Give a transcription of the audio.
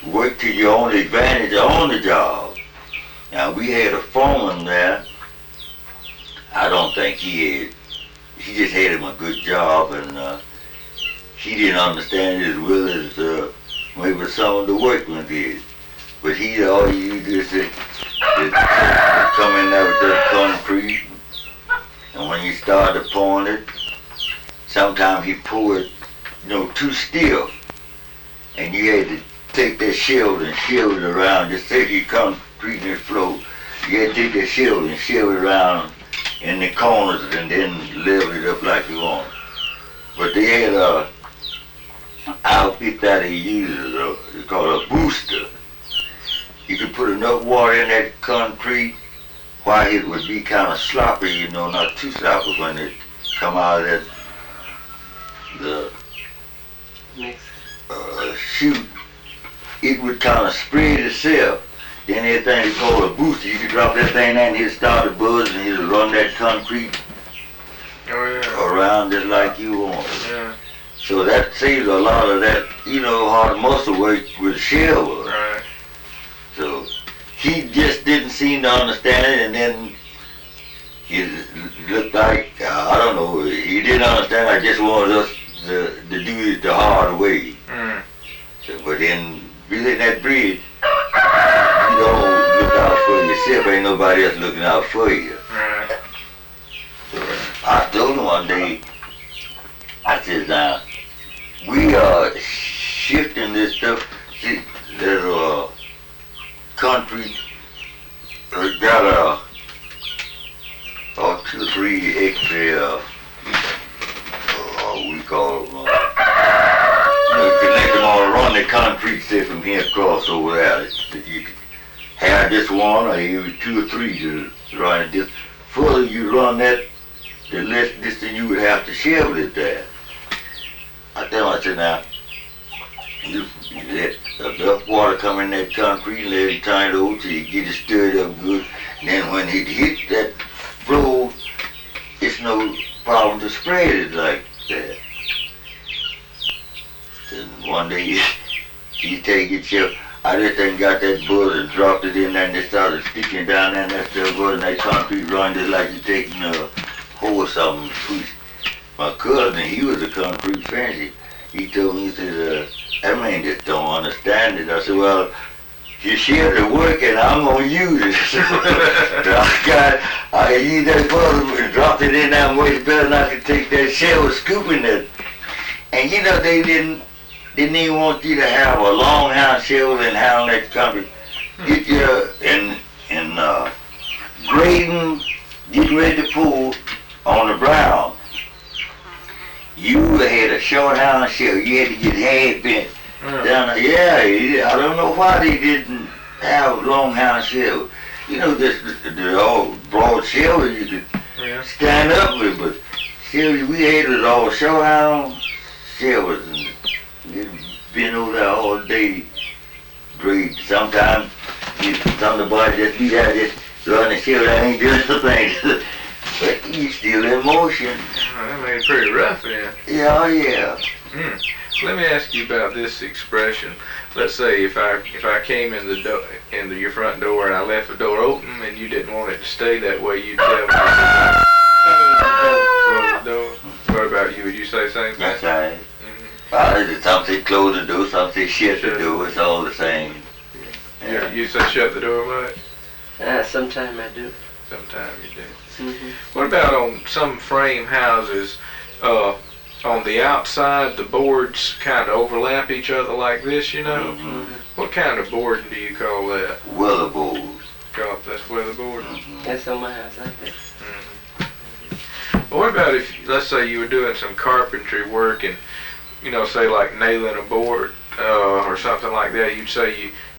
work to your own advantage on the job. Now we had a foreman there. I don't think he just had him a good job, and he didn't understand it as well as maybe some of the workmen did. But all he used is to come in there with that concrete, and when you started pouring it, sometimes he poured, too stiff, and you had to take that shield and shield it around. Just say you concrete in the floor, you had to take that shield and shield it around in the corners and then level it up like you want. But they had a outfit that he uses, it's called a booster. You could put enough water in that concrete while it would be kind of sloppy, not too sloppy when it come out of the chute. It would kind of spread itself. Then everything is called a booster. You could drop that thing in and it'd start to buzz and it'll run that concrete around just like you want. Yeah. So that saves a lot of that, hard muscle work with the shell. Right. So he just didn't seem to understand it, and then he looked like, I don't know, he didn't understand. I just wanted us to do it the hard way. Mm. So, but then building that bridge, you don't look out for yourself, ain't nobody else looking out for you. Right. So I told him one day, I said, now, we are shifting this stuff. See, there's concrete got 2 or 3 extra, we call them, connect them all, run the concrete set from here across over there. You could have this one, or even 2 or 3 to run it. The further you run that, the less distance you would have to shovel it there. I tell him, I said, now, you let enough water come in that concrete, let it turn it over till you get it stirred up good. And then when it hits that floor, it's no problem to spread it like that. And one day, you take it, I just then got that bullet and dropped it in there and they started sticking down there and that stuff was, and that concrete run just like you taking a hoe or something. My cousin, he was a concrete fancy. He told me, he said, that man just don't understand it. I said, well, you share the work and I'm gonna use it. So I used that butter and dropped it in there much better than I could take that shell scooping it. And they didn't even want you to have a long hand shovel and handle that concrete. Get your, and grading, get ready to pull on the brown. You had a short hand shovel. You had to get half bent down there. Yeah, I don't know why they didn't have long hand shovel. The old broad shovel you could stand up with, but shovel we had was all short hand shovels, and you'd been over there all day. Great. Sometimes some of the boys just be there, just run the shovel. That ain't doing nothing. But he's still in motion. Oh, that made it pretty rough then. Yeah. Mm. Let me ask you about this expression. Let's say if I came in into your front door and I left the door open and you didn't want it to stay that way, you'd tell me to close the door. What about you? Would you say the same thing? That's right. Some say close the door, some say shut the door. It's all the same. Yeah. You say shut the door much? Sometimes I do. Sometimes you do. Mm-hmm. What about on some frame houses? On the outside, the boards kind of overlap each other like this, Mm-hmm. What kind of boarding do you call that? Weatherboard. That's weatherboard. Mm-hmm. That's on my house like that. Mm-hmm. What about if, let's say you were doing some carpentry work and, say like nailing a board or something like that, you'd say